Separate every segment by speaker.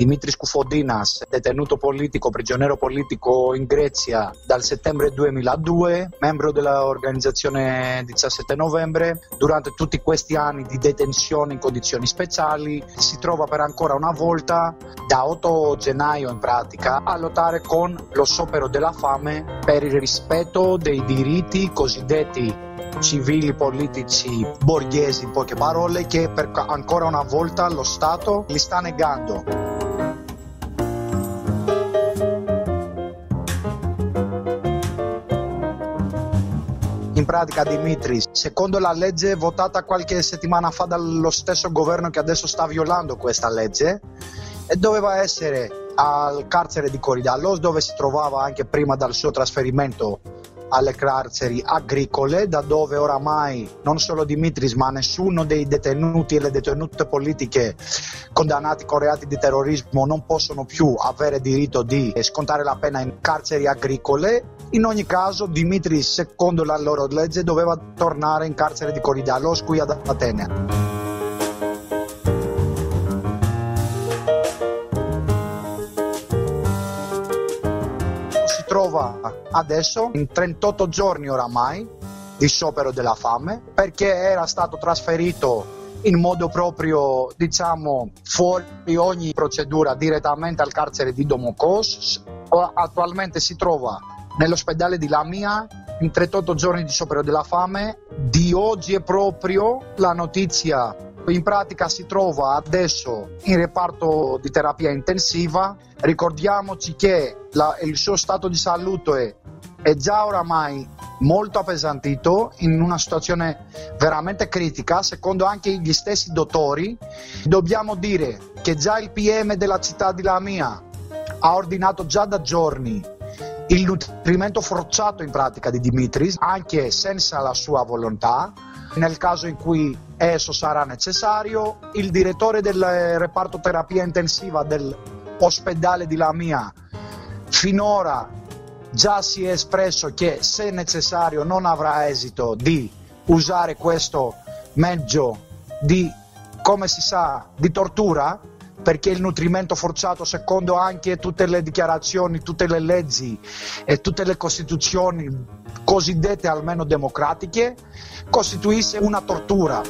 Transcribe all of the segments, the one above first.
Speaker 1: Dimitris Koufodinas, detenuto politico, prigioniero politico in Grecia dal settembre 2002, membro dell'organizzazione 17 novembre. Durante tutti questi anni di detenzione in condizioni speciali si trova per ancora una volta, da 8 gennaio in pratica, a lottare con lo sciopero della fame per il rispetto dei diritti cosiddetti civili, politici, borghesi, in poche parole, che ancora una volta lo Stato li sta negando. In pratica Dimitris, secondo la legge votata qualche settimana fa dallo stesso governo che adesso sta violando questa legge, doveva essere al carcere di Korydallos, dove si trovava anche prima del suo trasferimento alle carceri agricole, da dove oramai non solo Dimitris ma nessuno dei detenuti e le detenute politiche condannati con reati di terrorismo non possono più avere diritto di scontare la pena in carceri agricole. In ogni caso Dimitris, secondo la loro legge, doveva tornare in carcere di Korydallos qui ad Atene. Trova adesso in 38 giorni oramai di sciopero della fame, perché era stato trasferito in modo proprio, diciamo, fuori ogni procedura direttamente al carcere di Domokos. Attualmente si trova nell'ospedale di Lamia in 38 giorni di sciopero della fame. Di oggi è proprio la notizia. In pratica si trova adesso in reparto di terapia intensiva. Ricordiamoci che il suo stato di salute è già oramai molto appesantito, in una situazione veramente critica, secondo anche gli stessi dottori. Dobbiamo dire che già il PM della città di Lamia ha ordinato già da giorni il nutrimento forzato in pratica di Dimitris, anche senza la sua volontà. Nel caso in cui esso sarà necessario, il direttore del reparto terapia intensiva dell'ospedale di Lamia finora già si è espresso che se necessario non avrà esito di usare questo mezzo di, come si sa, di tortura, perché il nutrimento forzato, secondo anche tutte le dichiarazioni, tutte le leggi e tutte le costituzioni cosiddette almeno democratiche, costituisse una tortura.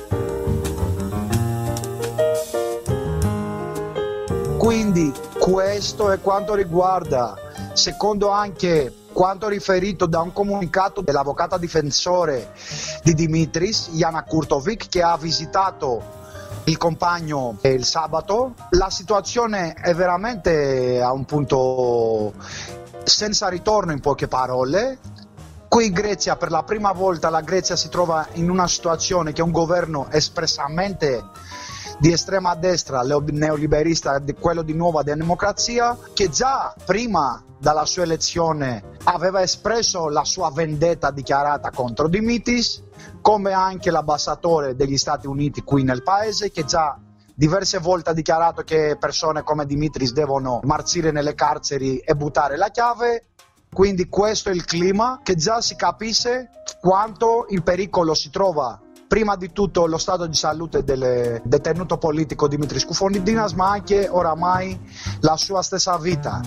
Speaker 1: Quindi questo è quanto riguarda, secondo anche quanto riferito da un comunicato dell'avvocata difensore di Dimitris, Yana Kurtovic, che ha visitato il compagno il sabato. La situazione è veramente a un punto senza ritorno, in poche parole. Qui in Grecia, per la prima volta, la Grecia si trova in una situazione che un governo espressamente di estrema destra, neoliberista, quello di Nuova Democrazia, che già prima dalla sua elezione aveva espresso la sua vendetta dichiarata contro Dimitris, come anche l'ambasciatore degli Stati Uniti qui nel paese, che già diverse volte ha dichiarato che persone come Dimitris devono marcire nelle carceri e buttare la chiave. Quindi questo è il clima, che già si capisce quanto in pericolo si trova prima di tutto lo stato di salute del detenuto politico Dimitris Koufodinas, ma anche oramai la sua stessa vita.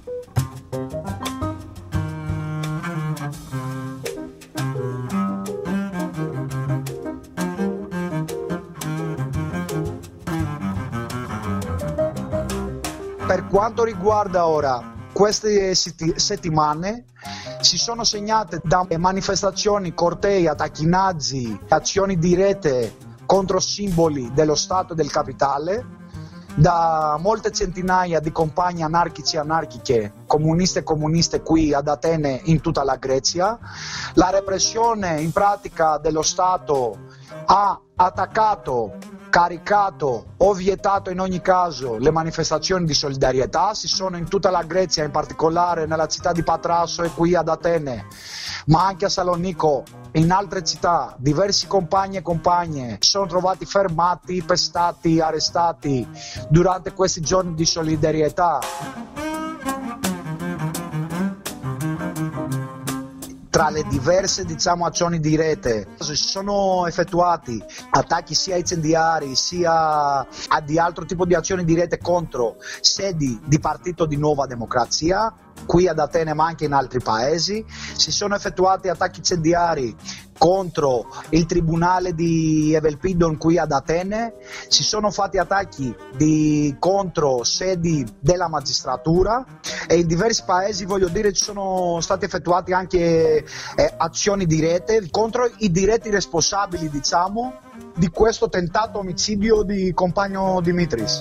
Speaker 1: Per quanto riguarda ora queste settimane, si sono segnate da manifestazioni, cortei, attacchinaggi, azioni dirette contro simboli dello Stato e del capitale, da molte centinaia di compagni anarchici e anarchiche, comunisti e comuniste qui ad Atene, in tutta la Grecia. La repressione in pratica dello Stato ha attaccato, caricato o vietato in ogni caso le manifestazioni di solidarietà. Si sono in tutta la Grecia, in particolare nella città di Patrasso e qui ad Atene, ma anche a Salonico e in altre città, diversi compagni e compagne sono trovati fermati, pestati, arrestati durante questi giorni di solidarietà. tra le diverse azioni di rete si sono effettuati attacchi sia incendiari sia di altro tipo di azioni di rete contro sedi di Partito di Nuova Democrazia qui ad Atene ma anche in altri paesi. Si sono effettuati attacchi incendiari contro il tribunale di Evelpidon qui ad Atene, si sono fatti attacchi contro sedi della magistratura e in diversi paesi, ci sono stati effettuati anche azioni di rete contro i diretti responsabili, di questo tentato omicidio di compagno Dimitris.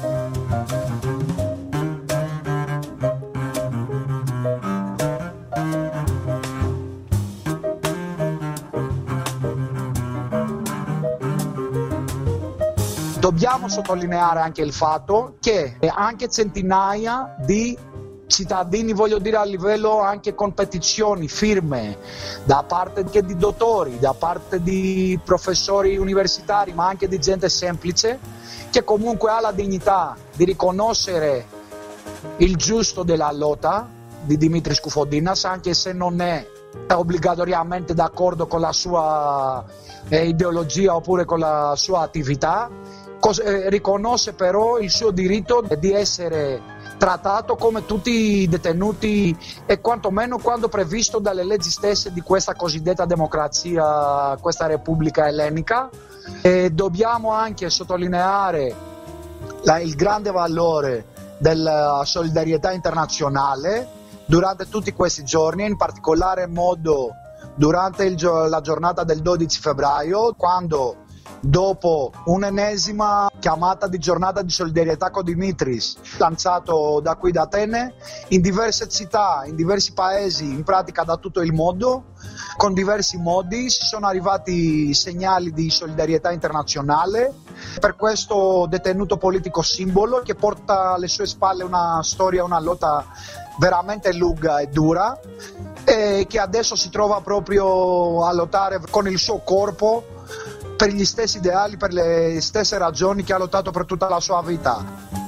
Speaker 1: Dobbiamo sottolineare anche il fatto che anche centinaia di cittadini, a livello anche con petizioni, firme, da parte anche di dottori, da parte di professori universitari, ma anche di gente semplice, che comunque ha la dignità di riconoscere il giusto della lotta di Dimitris Koufondinas, anche se non è obbligatoriamente d'accordo con la sua ideologia oppure con la sua attività, riconosce però il suo diritto di essere trattato come tutti i detenuti e quantomeno quando previsto dalle leggi stesse di questa cosiddetta democrazia, questa Repubblica Ellenica. E dobbiamo anche sottolineare il grande valore della solidarietà internazionale durante tutti questi giorni, in particolare modo durante la giornata del 12 febbraio, quando dopo un'ennesima chiamata di giornata di solidarietà con Dimitris lanciato da qui da Atene, in diverse città, in diversi paesi, in pratica da tutto il mondo, con diversi modi si sono arrivati segnali di solidarietà internazionale per questo detenuto politico simbolo che porta alle sue spalle una storia, una lotta veramente lunga e dura, e che adesso si trova proprio a lottare con il suo corpo per gli stessi ideali, per le stesse ragioni che ha lottato per tutta la sua vita.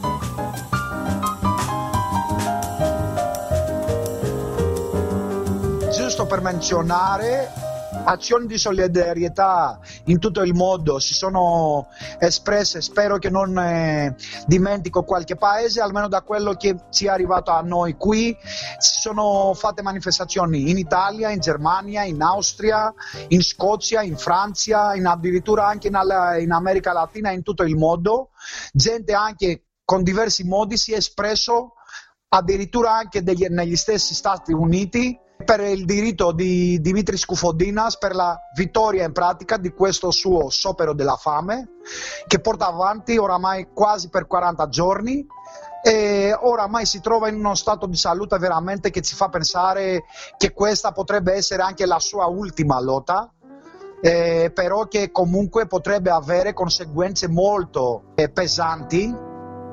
Speaker 1: Giusto per menzionare, azioni di solidarietà in tutto il mondo si sono espresse, spero che non dimentico qualche paese, almeno da quello che ci è arrivato a noi qui. Si sono fatte manifestazioni in Italia, in Germania, in Austria, in Scozia, in Francia, addirittura anche in America Latina, in tutto il mondo. Gente anche con diversi modi si è espresso, addirittura anche negli stessi Stati Uniti, per il diritto di Dimitris Koufondinas, per la vittoria in pratica di questo suo sciopero della fame che porta avanti oramai quasi per 40 giorni e oramai si trova in uno stato di salute veramente che ci fa pensare che questa potrebbe essere anche la sua ultima lotta, però che comunque potrebbe avere conseguenze molto pesanti.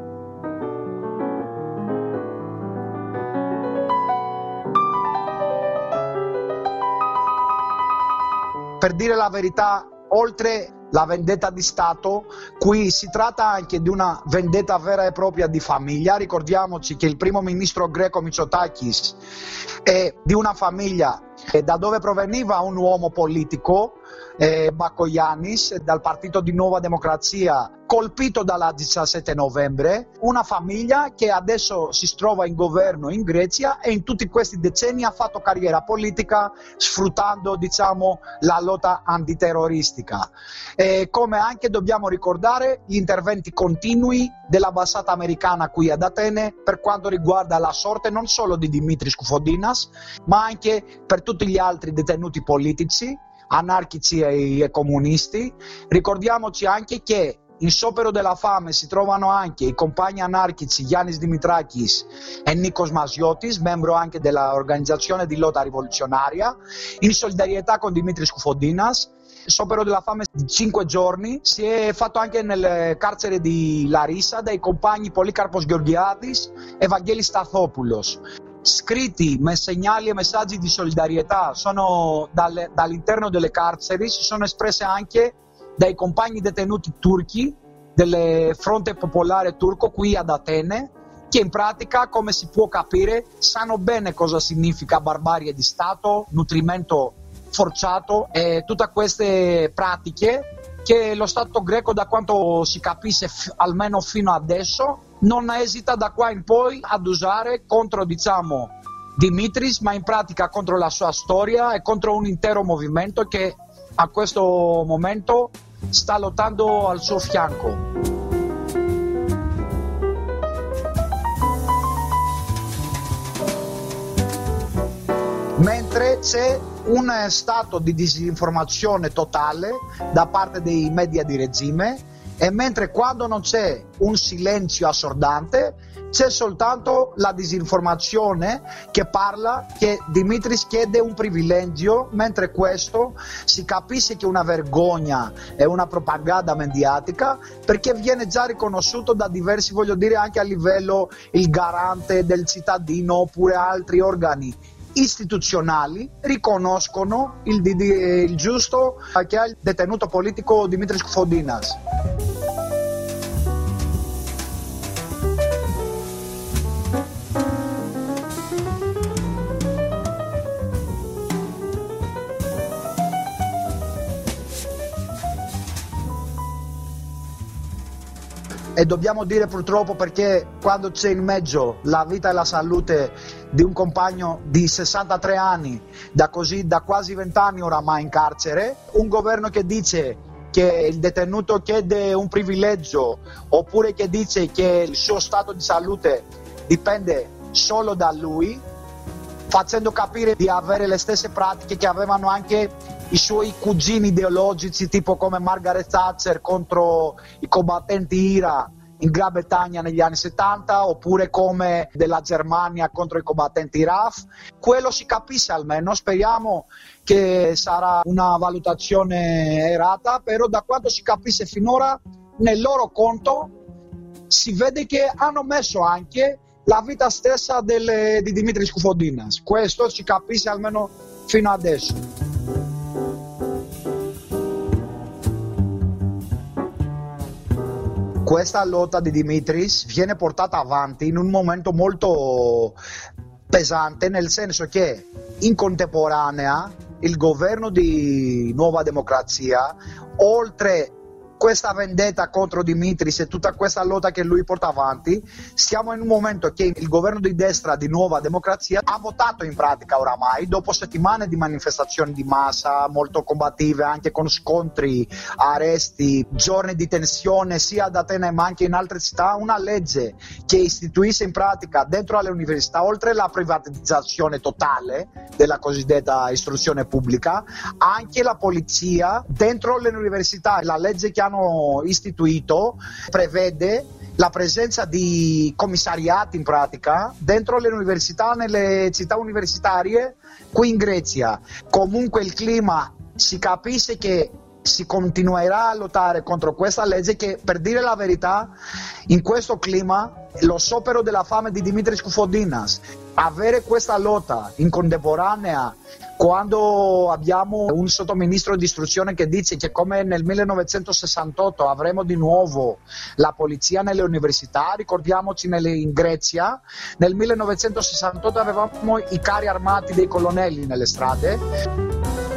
Speaker 1: Per dire la verità, oltre la vendetta di Stato, qui si tratta anche di una vendetta vera e propria di famiglia. Ricordiamoci che il primo ministro greco Mitsotakis è di una famiglia da dove proveniva un uomo politico, Bakoyannis, dal Partito di Nuova Democrazia, colpito dalla 17 novembre, una famiglia che adesso si trova in governo in Grecia e in tutti questi decenni ha fatto carriera politica sfruttando la lotta antiterroristica. Come anche dobbiamo ricordare gli interventi continui dell'ambasciata americana qui ad Atene per quanto riguarda la sorte non solo di Dimitris Koufondinas ma anche per tutti gli altri detenuti politici, anarchici e comunisti. Ricordiamoci anche che in sciopero della fame si trovano anche i compagni anarchici Yannis Dimitrakis e Nikos Masiotis, membro anche dell'organizzazione di lotta rivoluzionaria, in solidarietà con Dimitris Koufondinas. Sciopero della fame di 5 giorni si è fatto anche nel carcere di Larissa dai compagni Policarpos Georgiadis e Vangelis Stathopoulos. Scritti, segnali e messaggi di solidarietà sono dall'interno delle carceri, si sono espresse anche dai compagni detenuti turchi del Fronte Popolare Turco qui ad Atene, che in pratica, come si può capire, sanno bene cosa significa barbarie di Stato, nutrimento forzato e tutte queste pratiche che lo Stato greco, da quanto si capisce almeno fino adesso, non esita da qua in poi ad usare contro, Dimitris, ma in pratica contro la sua storia e contro un intero movimento che a questo momento sta lottando al suo fianco. Mentre c'è un stato di disinformazione totale da parte dei media di regime, e mentre quando non c'è un silenzio assordante c'è soltanto la disinformazione che parla che Dimitris chiede un privilegio, mentre questo si capisce che è una vergogna e una propaganda mediatica, perché viene già riconosciuto da diversi, anche a livello il garante del cittadino oppure altri organi istituzionali riconoscono il giusto che ha il detenuto politico Dimitris Koufondinas. E dobbiamo dire purtroppo, perché quando c'è in mezzo la vita e la salute di un compagno di 63 anni, da quasi 20 anni oramai in carcere, un governo che dice che il detenuto chiede un privilegio, oppure che dice che il suo stato di salute dipende solo da lui, facendo capire di avere le stesse pratiche che avevano anche i suoi cugini ideologici, tipo come Margaret Thatcher contro i combattenti IRA in Gran Bretagna negli anni 70, oppure come della Germania contro i combattenti RAF. Quello si capisce almeno, speriamo che sarà una valutazione errata, però da quanto si capisce finora nel loro conto si vede che hanno messo anche la vita stessa di Dimitris Koufondinas. Questo si capisce almeno fino adesso. Questa lotta di Dimitris viene portata avanti in un momento molto pesante, nel senso che in contemporanea il governo di Nuova Democrazia, oltre questa vendetta contro Dimitris e tutta questa lotta che lui porta avanti, siamo in un momento che il governo di destra di Nuova Democrazia ha votato in pratica oramai, dopo settimane di manifestazioni di massa molto combattive, anche con scontri, arresti, giorni di tensione sia ad Atene ma anche in altre città, una legge che istituisce in pratica dentro alle università, oltre alla privatizzazione totale della cosiddetta istruzione pubblica, anche la polizia dentro le università. La legge che hanno istituito prevede la presenza di commissariati in pratica dentro le università, nelle città universitarie qui in Grecia. Comunque il clima, si capisce che si continuerà a lottare contro questa legge che, per dire la verità, in questo clima lo sciopero della fame di Dimitris Koufondinas, avere questa lotta in contemporanea quando abbiamo un sottoministro di istruzione che dice che come nel 1968 avremo di nuovo la polizia nelle università, ricordiamoci in Grecia nel 1968 avevamo i carri armati dei colonnelli nelle strade.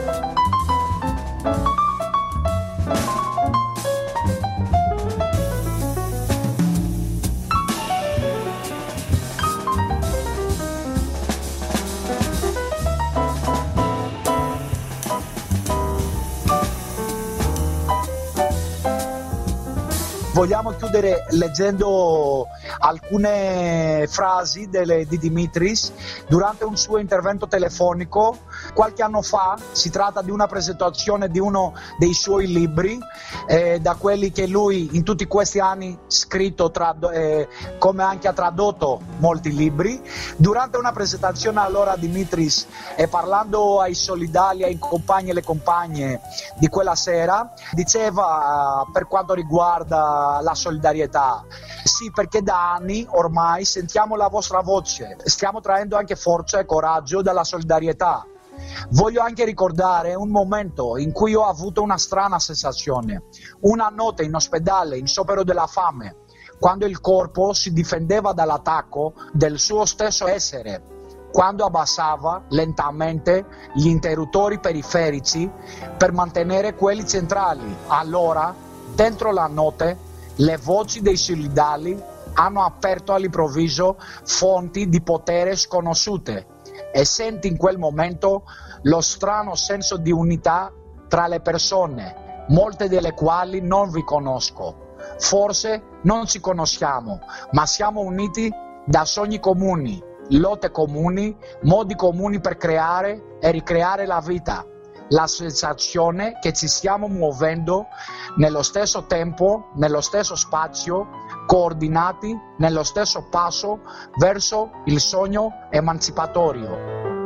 Speaker 1: Vogliamo chiudere leggendo alcune frasi di Dimitris durante un suo intervento telefonico qualche anno fa. Si tratta di una presentazione di uno dei suoi libri, da quelli che lui in tutti questi anni scritto, come anche ha tradotto molti libri. Durante una presentazione allora Dimitris, parlando ai solidali, ai compagni e le compagne di quella sera, diceva per quanto riguarda la solidarietà: sì, perché da anni ormai sentiamo la vostra voce, stiamo traendo anche forza e coraggio dalla solidarietà. Voglio anche ricordare un momento in cui ho avuto una strana sensazione, una notte in ospedale in sciopero della fame, quando il corpo si difendeva dall'attacco del suo stesso essere, quando abbassava lentamente gli interruttori periferici per mantenere quelli centrali. Allora, dentro la notte, le voci dei solidali hanno aperto all'improvviso fonti di potere sconosciute e senti in quel momento lo strano senso di unità tra le persone, molte delle quali non vi conosco. Forse non ci conosciamo, ma siamo uniti da sogni comuni, lotte comuni, modi comuni per creare e ricreare la vita. La sensazione che ci stiamo muovendo nello stesso tempo, nello stesso spazio, coordinati nello stesso passo verso il sogno emancipatorio.